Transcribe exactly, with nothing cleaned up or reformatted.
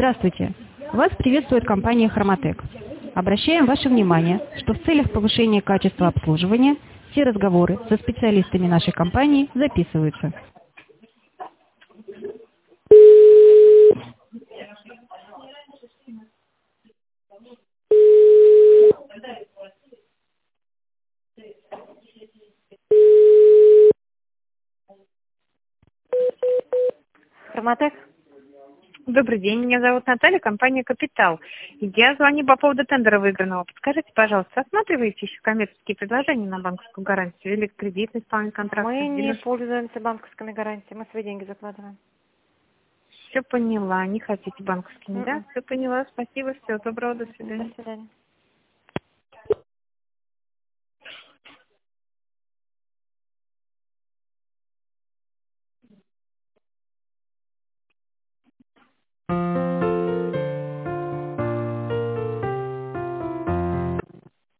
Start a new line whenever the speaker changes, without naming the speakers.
Здравствуйте! Вас приветствует компания «Хромотек». Обращаем ваше внимание, что в целях повышения качества обслуживания все разговоры со специалистами нашей компании записываются. «Хромотек».
Добрый день, меня зовут Наталья, компания «Капитал». Я звоню по поводу тендера выигранного. Подскажите, пожалуйста, рассматриваете еще коммерческие предложения на банковскую гарантию или кредитный исполнительный контракт?
Мы не
Или...
пользуемся банковскими гарантиями, мы свои деньги закладываем.
Все поняла, не хотите банковскими,
Mm-mm.
да? Все поняла, спасибо, всего доброго, до
До
свидания.
свидания.